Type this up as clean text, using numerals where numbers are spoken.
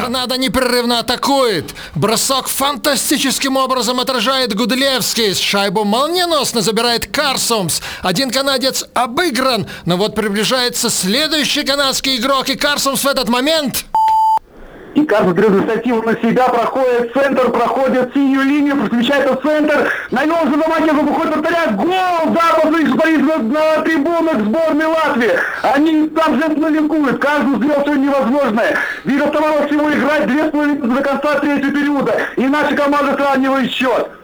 Канада непрерывно атакует. Бросок фантастическим образом отражает Гудлевский. Шайбу молниеносно забирает Карсумс. Один канадец обыгран. Но вот приближается следующий канадский игрок. И Карсумс в этот момент... И Карсумс берет инициативу на себя, проходит центр, проходит синюю линию, подключается в центр. На нем же Домакезов выходит повторяет гол! Да, посмотрите на трибунах сборной Латвии. Они там жестно линкуют. Каждый сделал все невозможное. Вигас Томаров всего играть 2,5 до конца третьего периода. И наша команда сравнивает счет.